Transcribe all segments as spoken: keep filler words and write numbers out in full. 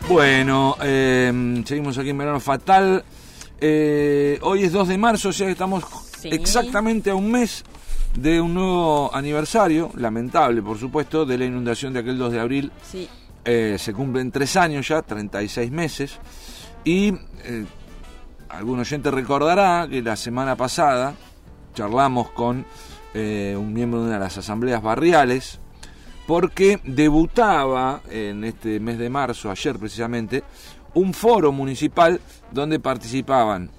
Bueno, eh, seguimos aquí en Verano Fatal. Eh, hoy es dos de marzo, o sea que estamos sí. exactamente a un mes de un nuevo aniversario, lamentable por supuesto, de la inundación de aquel dos de abril. Sí. Eh, se cumplen tres años ya, treinta y seis meses. Y eh, algún oyente recordará que la semana pasada charlamos con eh, un miembro de una de las asambleas barriales, porque debutaba en este mes de marzo, ayer precisamente, un foro municipal donde participaban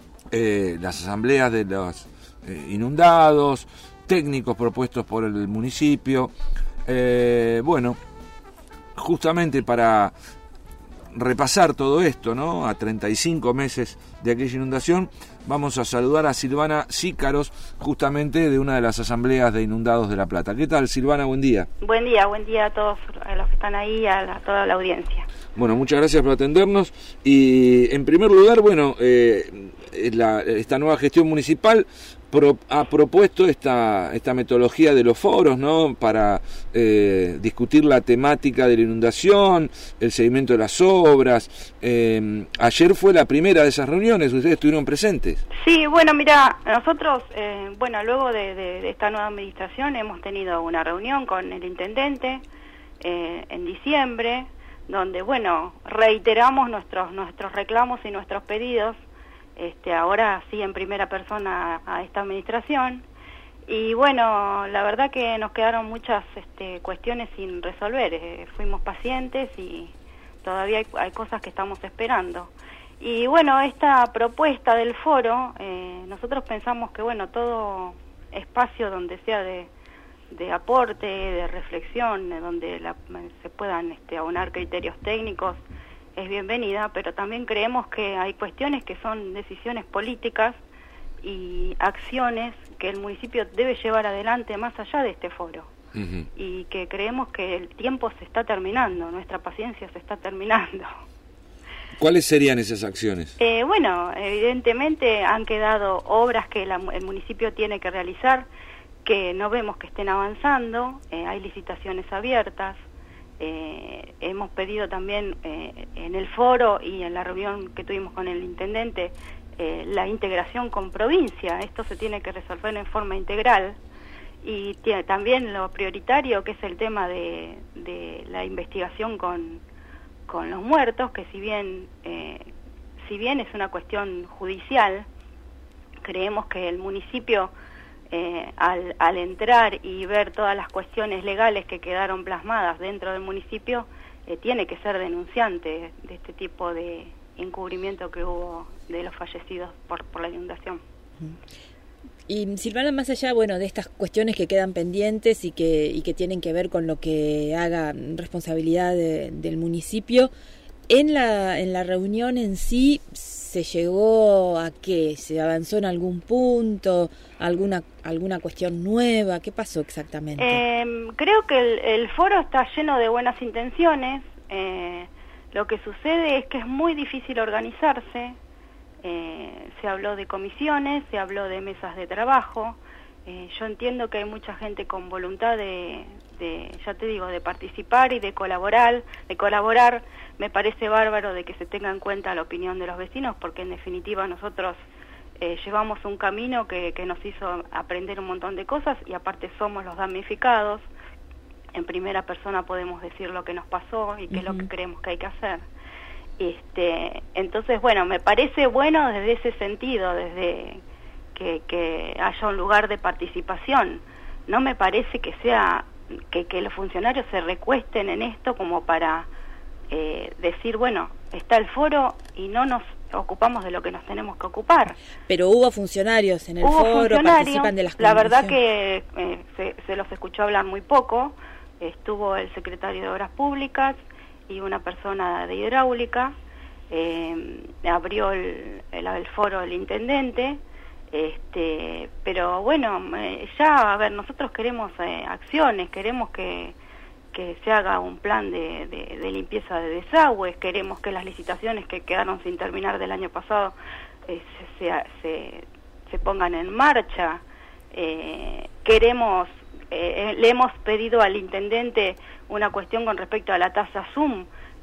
eh, las asambleas de los eh, inundados, técnicos propuestos por el municipio, eh, bueno, justamente para repasar todo esto, ¿no? A treinta y cinco meses de aquella inundación, vamos a saludar a Silvana Sícaros, justamente de una de las asambleas de inundados de La Plata. ¿Qué tal, Silvana? Buen día. Buen día, buen día a todos a los que están ahí, a, la, a toda la audiencia. Bueno, muchas gracias por atendernos. Y en primer lugar, bueno, eh, la, esta nueva gestión municipal Pro, ha propuesto esta esta metodología de los foros, ¿no? Para eh, discutir la temática de la inundación, el seguimiento de las obras. Eh, ayer fue la primera de esas reuniones, ¿ustedes estuvieron presentes? Sí, bueno, mira, nosotros, eh, bueno, luego de, de, de esta nueva administración hemos tenido una reunión con el intendente eh, en diciembre, donde, bueno, reiteramos nuestros nuestros reclamos y nuestros pedidos. Este, ahora sí en primera persona a esta administración, y bueno, la verdad que nos quedaron muchas este, cuestiones sin resolver, eh, fuimos pacientes y todavía hay, hay cosas que estamos esperando. Y bueno, esta propuesta del foro, eh, nosotros pensamos que bueno, todo espacio donde sea de, de aporte, de reflexión, donde la, se puedan este, aunar criterios técnicos, es bienvenida, pero también creemos que hay cuestiones que son decisiones políticas y acciones que el municipio debe llevar adelante más allá de este foro. Uh-huh. Y que creemos que el tiempo se está terminando, nuestra paciencia se está terminando. ¿Cuáles serían esas acciones? Eh, bueno, evidentemente han quedado obras que la, el municipio tiene que realizar, que no vemos que estén avanzando, eh, hay licitaciones abiertas. Eh, hemos pedido también eh, en el foro y en la reunión que tuvimos con el intendente eh, la integración con provincia. Esto se tiene que resolver en forma integral, y tiene también lo prioritario, que es el tema de, de la investigación con, con los muertos, que si bien eh, si bien es una cuestión judicial, creemos que el municipio Eh, al, al entrar y ver todas las cuestiones legales que quedaron plasmadas dentro del municipio, eh, tiene que ser denunciante de este tipo de encubrimiento que hubo de los fallecidos por, por la inundación. Y Silvana, más allá, bueno, de estas cuestiones que quedan pendientes y que, y que tienen que ver con lo que haga responsabilidad de, del municipio, en la, en la reunión en sí, ¿se llegó a qué? ¿Se avanzó en algún punto? ¿Alguna alguna cuestión nueva? ¿Qué pasó exactamente? Eh, creo que el, el foro está lleno de buenas intenciones. Eh, lo que sucede es que es muy difícil organizarse. Eh, se habló de comisiones, se habló de mesas de trabajo. Eh, yo entiendo que hay mucha gente con voluntad de, de, ya te digo, de participar y de colaborar, de colaborar. Me parece bárbaro de que se tenga en cuenta la opinión de los vecinos, porque en definitiva nosotros eh, llevamos un camino que, que nos hizo aprender un montón de cosas, y aparte somos los damnificados. En primera persona podemos decir lo que nos pasó y qué uh-huh. es lo que creemos que hay que hacer. Este, entonces, bueno, me parece bueno desde ese sentido, desde que, que haya un lugar de participación. No me parece que sea que, que los funcionarios se recuesten en esto como para eh, decir, bueno, está el foro y no nos ocupamos de lo que nos tenemos que ocupar. Pero hubo funcionarios en el hubo foro, participan de las la verdad que eh, se, se los escuchó hablar muy poco. Estuvo el secretario de Obras Públicas y una persona de hidráulica. Eh, abrió el, el, el foro el intendente. Este, pero bueno, eh, ya, a ver, nosotros queremos eh, acciones, queremos que, que se haga un plan de, de, de limpieza de desagües, queremos que las licitaciones que quedaron sin terminar del año pasado eh, se, se, se, se pongan en marcha. Eh, queremos, eh, le hemos pedido al intendente una cuestión con respecto a la tasa Zoom,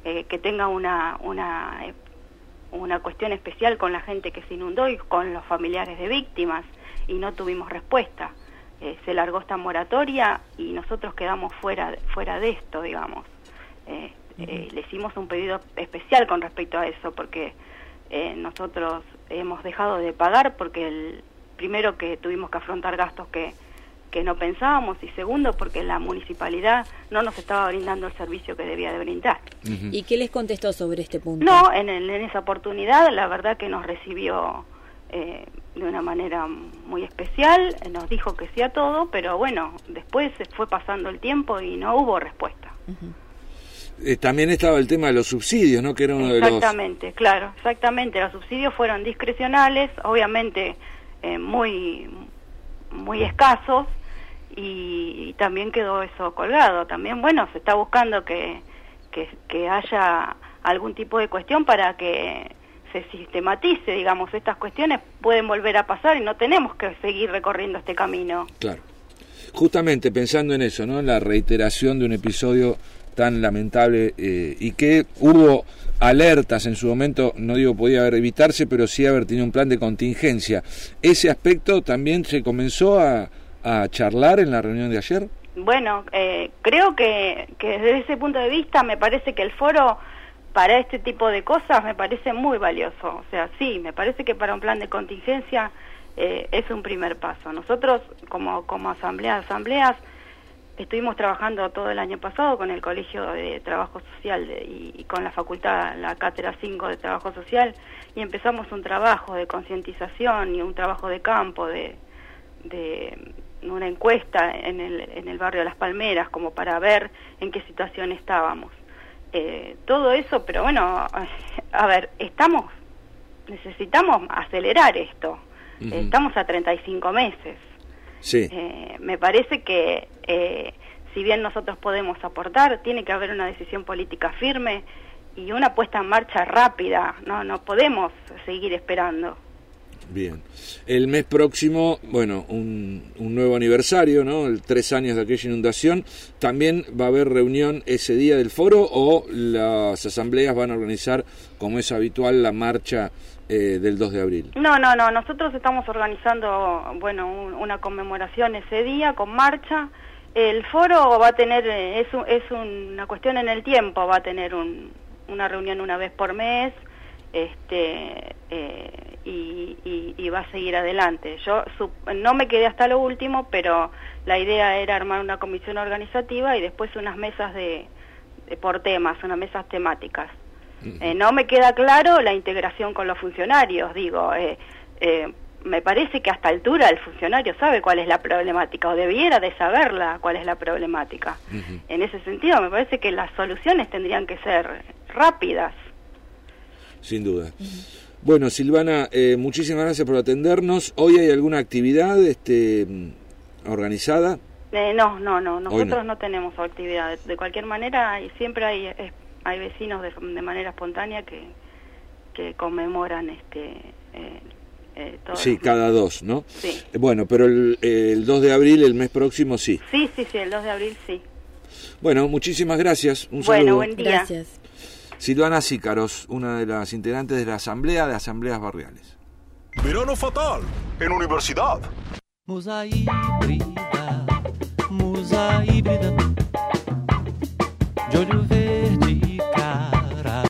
eh, que tenga una, una, eh, una cuestión especial con la gente que se inundó y con los familiares de víctimas, y no tuvimos respuesta. Eh, se largó esta moratoria y nosotros quedamos fuera, fuera de esto, digamos. Eh, eh, le hicimos un pedido especial con respecto a eso, porque eh, nosotros hemos dejado de pagar porque el primero que tuvimos que afrontar gastos que, que no pensábamos, y segundo porque la municipalidad no nos estaba brindando el servicio que debía de brindar. Uh-huh. ¿Y qué les contestó sobre este punto? No, en, el, en esa oportunidad la verdad que nos recibió eh, de una manera muy especial, nos dijo que sí a todo, pero bueno, después se fue pasando el tiempo y no hubo respuesta. Uh-huh. Eh, también estaba el tema de los subsidios, ¿no? Que era uno de los... Exactamente, claro, exactamente. Los subsidios fueron discrecionales, obviamente eh, muy, muy escasos, y, y también quedó eso colgado. También, bueno, se está buscando que, que, que haya algún tipo de cuestión para que se sistematice, digamos, estas cuestiones pueden volver a pasar y no tenemos que seguir recorriendo este camino. Claro. Justamente pensando en eso, ¿no? La reiteración de un episodio tan lamentable eh, y que hubo alertas en su momento, no digo podía haber evitarse, pero sí haber tenido un plan de contingencia. ¿Ese aspecto también se comenzó a, a charlar en la reunión de ayer? Bueno, eh, creo que, que desde ese punto de vista me parece que el foro para este tipo de cosas me parece muy valioso. O sea, sí, me parece que para un plan de contingencia eh, es un primer paso. Nosotros como, como asamblea, asambleas, estuvimos trabajando todo el año pasado con el Colegio de Trabajo Social de, y, y con la facultad, la Cátedra cinco de Trabajo Social, y empezamos un trabajo de concientización y un trabajo de campo, de, de una encuesta en el, en el barrio de Las Palmeras, como para ver en qué situación estábamos. Eh, todo eso, pero bueno, a ver, estamos, necesitamos acelerar esto. Uh-huh. eh, estamos a treinta y cinco meses. Sí. Eh, me parece que eh, si bien nosotros podemos aportar, tiene que haber una decisión política firme y una puesta en marcha rápida. No, no podemos seguir esperando. Bien. El mes próximo, bueno, un, un nuevo aniversario, ¿no? El tres años de aquella inundación. ¿También va a haber reunión ese día del foro o las asambleas van a organizar, como es habitual, la marcha Eh, del dos de abril? No, no, no, nosotros estamos organizando, bueno, un, una conmemoración ese día con marcha. El foro va a tener, es, un, es una cuestión en el tiempo, va a tener un, una reunión una vez por mes, este eh, y, y, y va a seguir adelante. Yo su, no me quedé hasta lo último, pero la idea era armar una comisión organizativa y después unas mesas de, de por temas, unas mesas temáticas. Eh, no me queda claro la integración con los funcionarios, digo, eh, eh, me parece que a esta altura el funcionario sabe cuál es la problemática, o debiera de saberla cuál es la problemática. Uh-huh. En ese sentido me parece que las soluciones tendrían que ser rápidas. Sin duda. Uh-huh. Bueno, Silvana, eh, muchísimas gracias por atendernos. ¿Hoy hay alguna actividad este, organizada? Eh, no, no, no, nosotros no. no tenemos actividad. De, de cualquier manera, siempre hay... Es, hay vecinos de, de manera espontánea que, que conmemoran este eh, eh, todos sí, cada dos, ¿no? Sí. Bueno, pero el, el dos de abril, el mes próximo, sí. Sí, sí, sí, el dos de abril, sí. Bueno, muchísimas gracias. Un bueno, saludo. Buen día. Gracias. Silvana Sícaros, una de las integrantes de la Asamblea de Asambleas Barriales. Verano fatal en universidad. Musa híbrida, musa híbrida.